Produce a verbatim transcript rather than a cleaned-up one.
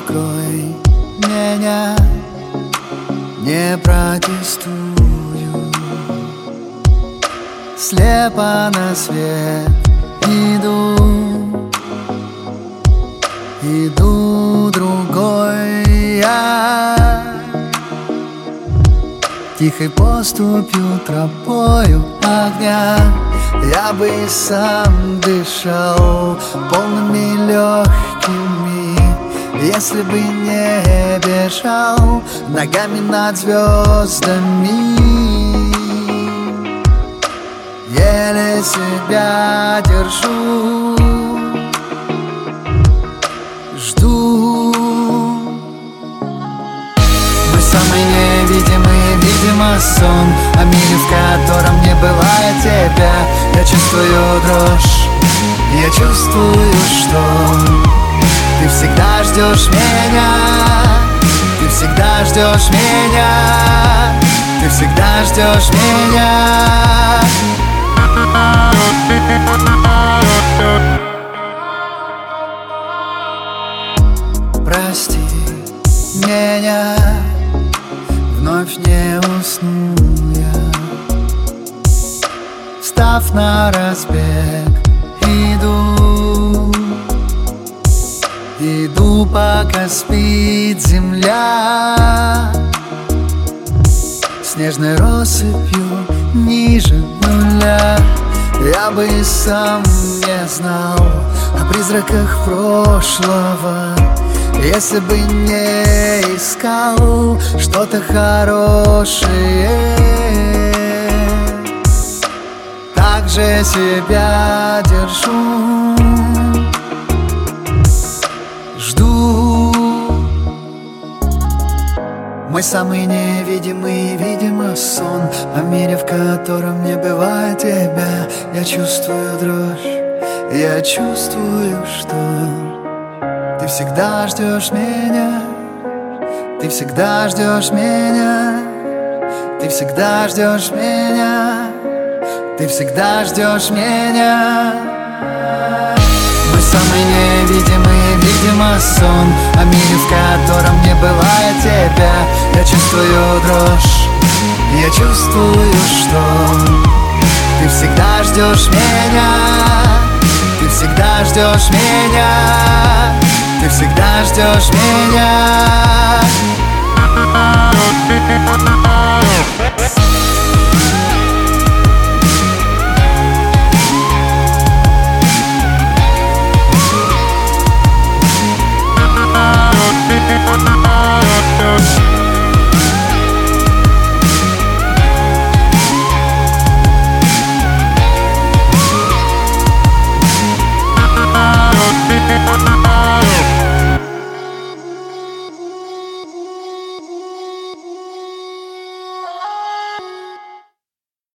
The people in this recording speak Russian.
укрой меня, не протестую. Слепо на свет иду, иду другой я. Тихой поступью, тропою огня я бы и сам дышал полными легкими, если бы не бежал ногами над звездами. Еле себя держу, жду. Мы самые невидимые, видимо, сон о мире, в котором не бывает тебя. Я чувствую дрожь, я чувствую, что ты всегда ждешь меня, ты всегда ждешь меня, ты всегда ждешь меня. Прости меня, вновь не усну я. Встав на разбег, иду, иду, пока спит земля. Снежной россыпью ниже нуля я бы и сам не знал о призраках прошлого, если бы не искал что-то хорошее. Так же себя держу, жду. Мой самый невидимый, видимо, сон о мире, в котором не бывает тебя. Я чувствую дрожь, я чувствую, что ты всегда ждешь меня, ты всегда ждешь меня, ты всегда ждешь меня, ты всегда ждешь меня. Мы самые невидимые, видимо, сон о мире, в котором не бывает тебя. Я чувствую дрожь, я чувствую, что ты всегда ждешь меня, ты всегда ждешь меня, ты всегда ждешь меня.